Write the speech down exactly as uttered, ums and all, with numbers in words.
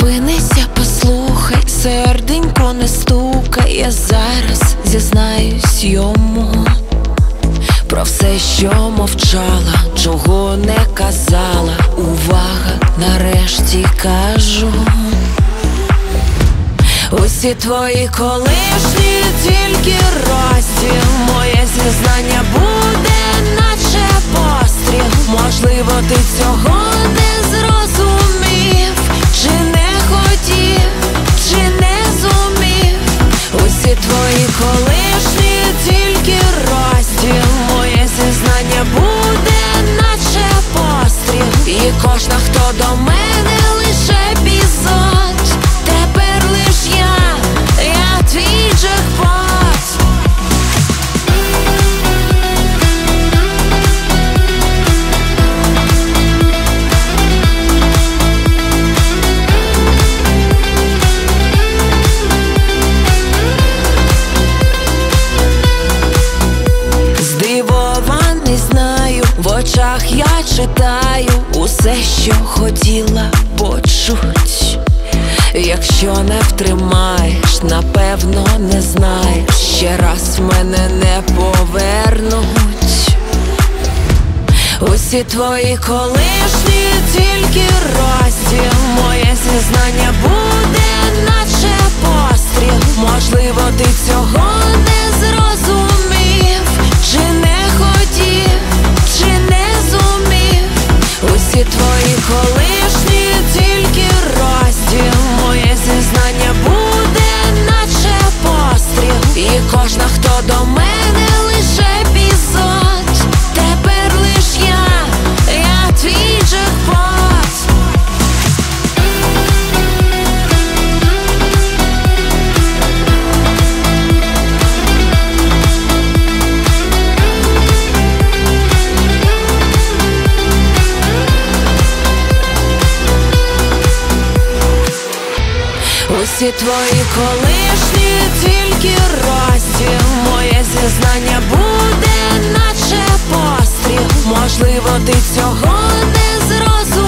Зупинися, послухай, серденько не стукай. Я зараз зізнаюсь йому про все, що мовчала, чого не казала. Увага, нарешті кажу. Усі твої колишні тільки розділ. Моє зізнання буде наче постріл. Можливо, ти цього не зрозумів, чи не хотів, чи не зумів. Усі твої колишні тільки розділ. Моє зізнання буде наче постріл. І кожна, хто до мене, лише епізод. Тепер лиш я, я твій джекпот. Здивований, знаю, в очах я читаю усе, що хотіла почуть. Якщо не втримаєш, напевно не знаєш, ще раз мене не повернуть. Усі твої колишні тільки розділ. Моє зізнання буде наче постріл. Можливо, ти цього не зрозумів, чи не хотів, чи не зумів. Усі твої колишні тільки розділ. Моє зізнання буде наче постріл. І кожна, хто до мене, лише епізод. Тепер лиш я, я твій джекпот. Усі твої колишні тільки розділ. Моє зізнання буде наче постріл. Можливо, ти цього не зрозумів,